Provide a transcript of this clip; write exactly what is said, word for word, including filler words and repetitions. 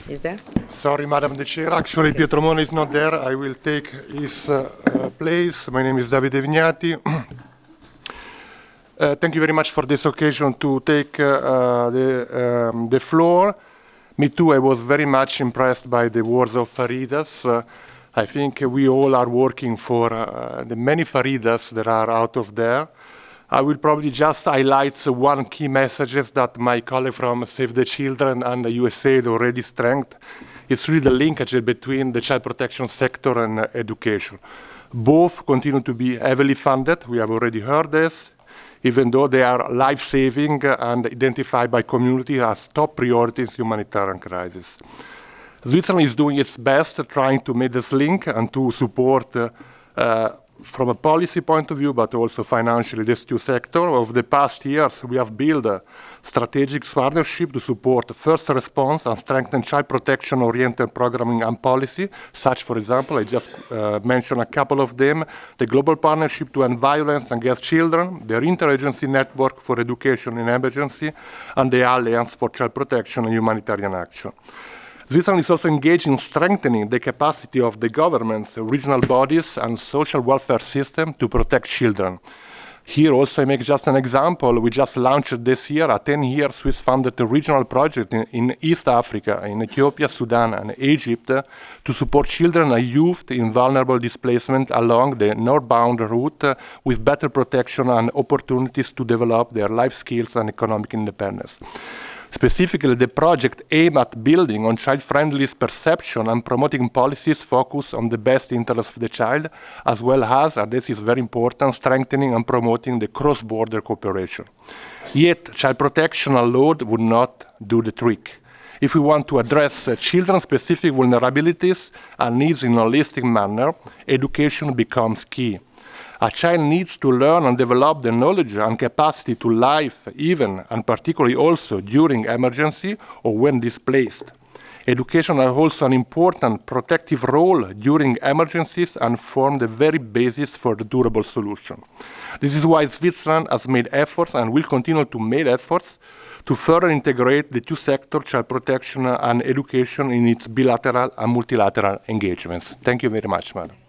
is there? Sorry, Madam the Chair. Actually, Okay. Pietro Mona is not there. I will take his uh, uh, place. My name is Davide Vignati. Uh, thank you very much for this occasion to take uh, uh, the, um, the floor. Me too, I was very much impressed by the words of Faridas. Uh, I think we all are working for uh, the many Faridas that are out of there. I will probably just highlight one key message that my colleague from Save the Children and the U S A A already strengthened. It's really the linkage between the child protection sector and uh, education. Both continue to be heavily funded, we have already heard this, even though they are life-saving and identified by community as top priorities in humanitarian crisis. Switzerland is doing its best trying to make this link and to support uh, uh, from a policy point of view, but also financially, these two sectors. Over the past years, we have built a strategic partnership to support first response and strengthen child protection-oriented programming and policy, such, for example, I just uh, mentioned a couple of them, the Global Partnership to End Violence Against Children, the Interagency Network for Education in Emergency, and the Alliance for Child Protection and Humanitarian Action. Switzerland is also engaged in strengthening the capacity of the governments, regional bodies, and social welfare system to protect children. Here also I make just an example. We just launched this year a ten-year Swiss-funded regional project in, in East Africa, in Ethiopia, Sudan, and Egypt, uh, to support children and youth in vulnerable displacement along the northbound route uh, with better protection and opportunities to develop their life skills and economic independence. Specifically, the project aims at building on child-friendly perception and promoting policies focused on the best interest of the child, as well as, and this is very important, strengthening and promoting the cross-border cooperation. Yet, child protection alone would not do the trick. If we want to address uh, children's specific vulnerabilities and needs in a holistic manner, education becomes key. A child needs to learn and develop the knowledge and capacity to live, even and particularly also during emergency or when displaced. Education has also an important protective role during emergencies and form the very basis for the durable solution. This is why Switzerland has made efforts and will continue to make efforts to further integrate the two sectors, child protection and education, in its bilateral and multilateral engagements. Thank you very much, Madam.